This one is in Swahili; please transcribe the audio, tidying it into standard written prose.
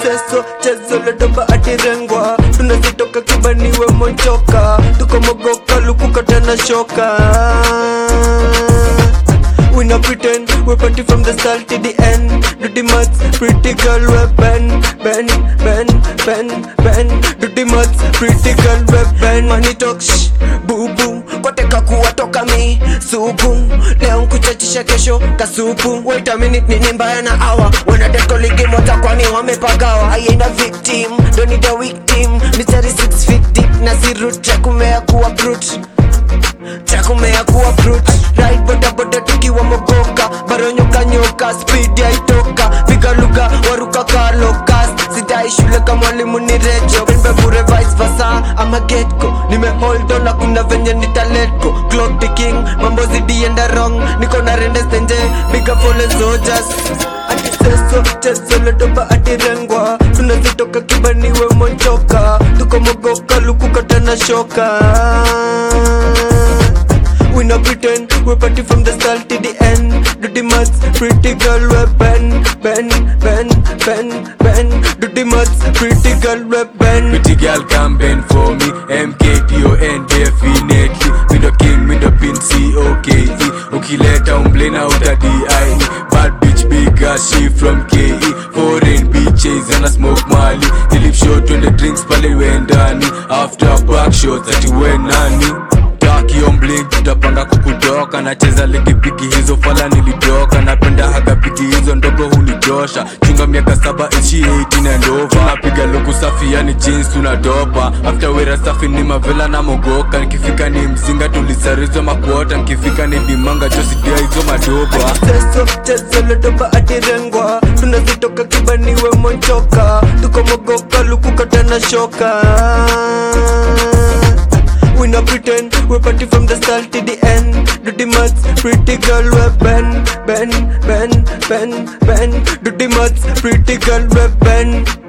seso chezo la doba atirengwa tunazitoka kibaniwe monchoka tuko mogoka luku katana shoka. We not pretend, we party from the start to the end. Do the maths, pretty girl, we bend. Do the maths, pretty girl, we bend. Money talk shh, boo boo. Koteka kuwa toka mi, subu. Leo nkuchachisha kesho, kasubu. Wait a minute, nini mbaya na hour. Wana deto ligi mota kwani wamepagawa. I ain't a victim, don't need a victim. Mystery 6 feet deep, na root. Chakumea kuwa brute. Chakumea kuwa brute. Ride boda tukiwa mogoka. Baronyoka nyoka, speed ya itoka. Piga luga, waruka kalokas. Sidai shule kama mwalimu ni rejo. Benbe bure vice versa, ama get-go. Nime hold on na kuna venye nita let go. Clock the king, mambo zidi enda wrong. Niko na rende stenje, big up all the soldiers. Ati seso, chezo la doba atirengwa. Tunazitoka kibaniwe monchoka. Tuko mogoka, luku katana shoka. We not pretend, we party from the start to the end. Do the maths, pretty girl, we bend. Do the maths, pretty girl, we bend. Pretty girl come bend for me, MKDON definitely. Me the king, me the pin, COKE. Ukileta umblena uta DIE. Bad bitch big as she from KE. Foreign bitches and I smoke Mali. Nilip shot when the drinks pale wendani. After back shots ati we nani. Kiomblink tutapanga kukutoka. Nacheza ligi pigi hizo fala nilidoka. Napenda haga pigi hizo ndogo hunijosha. Chunga miaka 7 ishi 18 and over. Tunapiga luku safi yani jeans tunadopa. After wera safi ni mavela na mogoka. Nikifika ni mzinga tulisarizo makuota. Nikifika ni dimanga josidia hizo madoba. Seso chezo la doba atirengwa. Tunazitoka kibaniwe monchoka. Tuko mogoka luku katana shoka. We not pretend, we party from the start to the end. Do the maths, pretty girl, we bend. Do the maths, pretty girl, we bend.